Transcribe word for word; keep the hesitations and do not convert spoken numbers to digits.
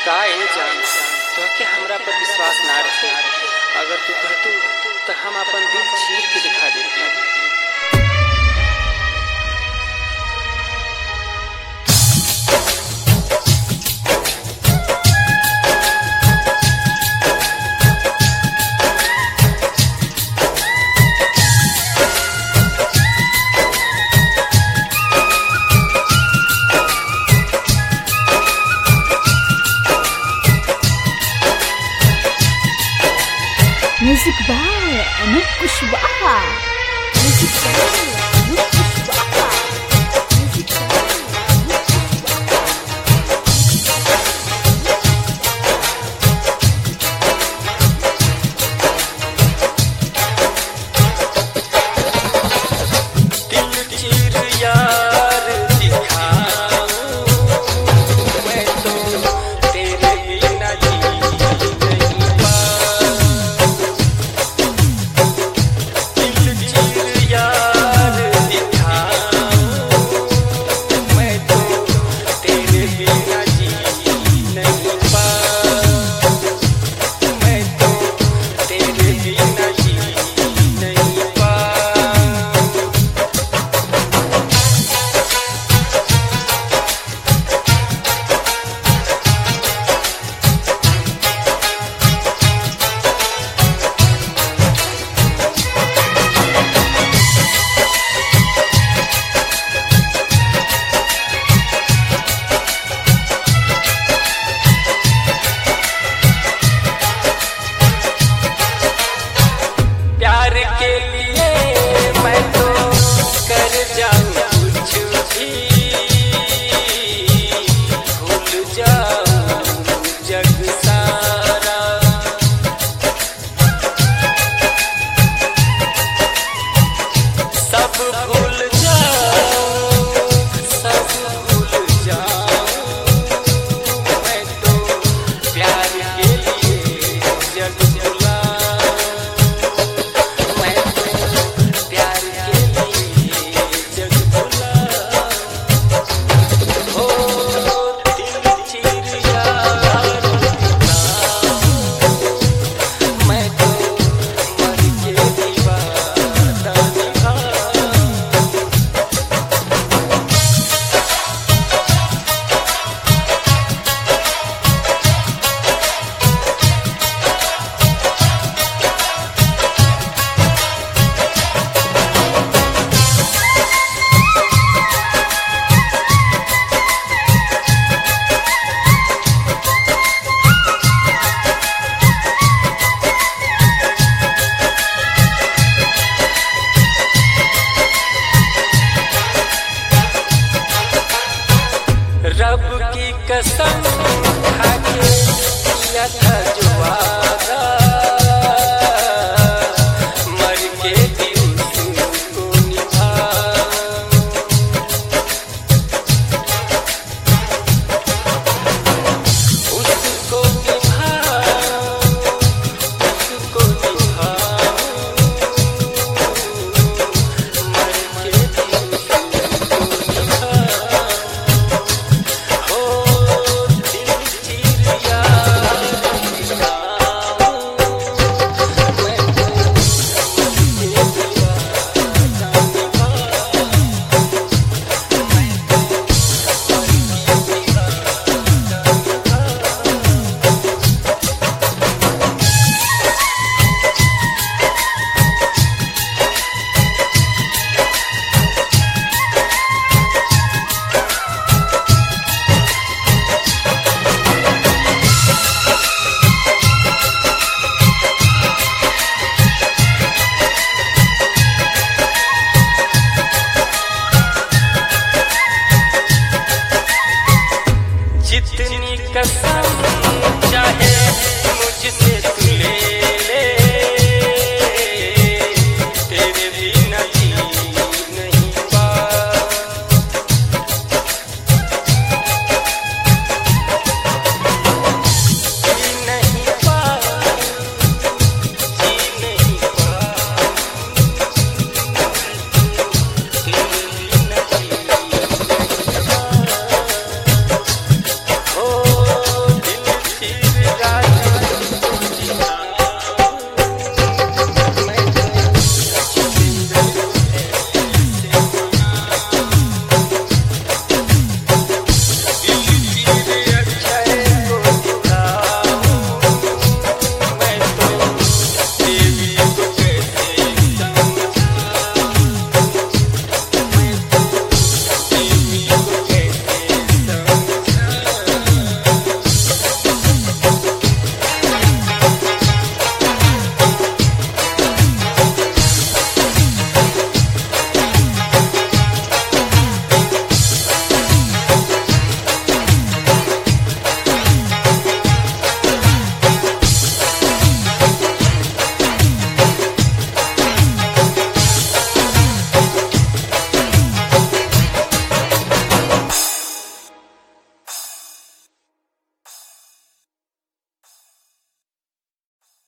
का ए जान तोहके हमरा पर विश्वास ना रहे। अगर तू कहतू तो हम अपन दिल चीर के दिखा देती। Music by Anup Kushwaha. Music by Anup Kushwaha. Music by Anup Kushwaha. दिल चीर यार दिखाऊं मैं तो तेरे बिना जी नहीं पाऊं। दिल चीर यार दिखाऊं मैं तो तेरे बिना जी नहीं पाऊं। मैं तो तेरे बिना जी नहीं पाऊं। प्यार के लिए मैं तो कर जाऊं कुछ भी, भूल जाऊं जग सारा। सब भूल जाऊं सब भूल जाऊं मैं तो प्यार के लिए जग भुलाऊं। मैं तो प्यार के लिए जग भुलाऊं। हो दिल चीर यार दिखाऊं मैं तो मर के दीवाना निभाऊं। रब की कसम